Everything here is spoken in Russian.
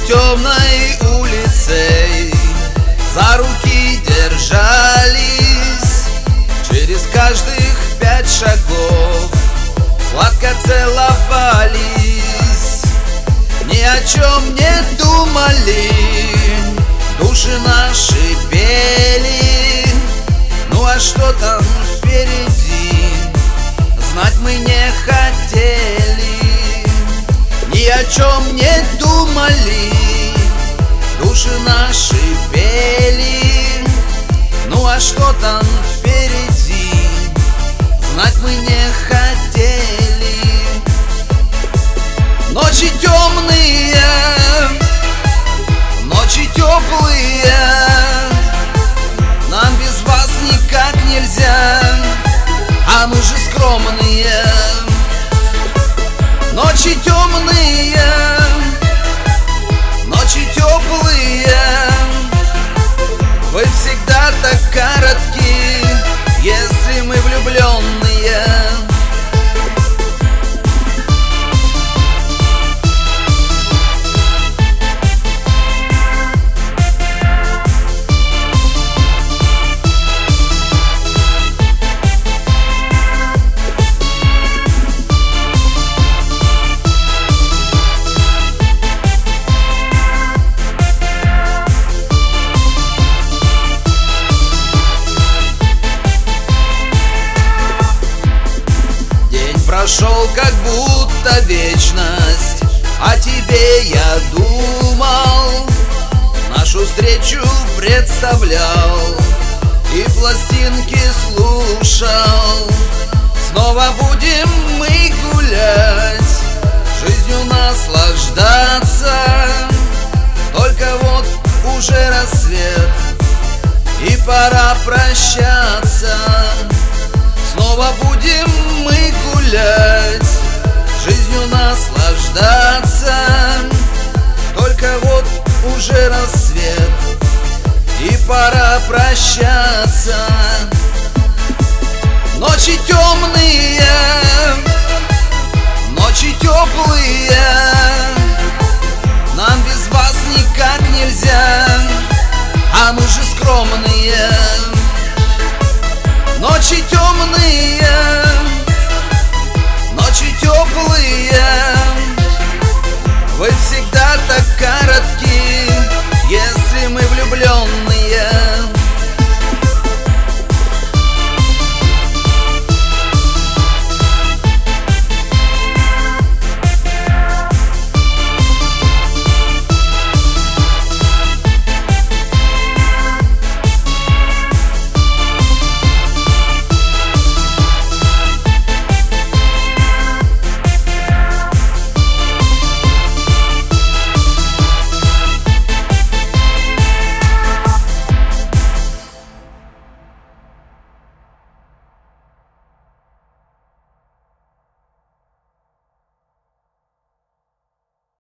темной улицей за руки держались, через каждых 5 шагов сладко целовались. Ни о чем не думали, души наши пели. Ну а что там впереди, знать мы не хотели. Ни о чем не думали, души наши пели. Ну а что там впереди, знать мы не хотели. Ночи темные, ночи теплые, нам без вас никак нельзя, а мы же скромные. Ночи темные, ночи теплые, вы всегда так коротки, если мы влюбленные. Прошел как будто вечность, о тебе я думал, нашу встречу представлял и пластинки слушал. Снова будем мы гулять, жизнью наслаждаться, только вот уже рассвет и пора прощаться. Снова будем мы гулять, жизнью наслаждаться, только вот уже рассвет и пора прощаться. Ночи темные, ночи теплые,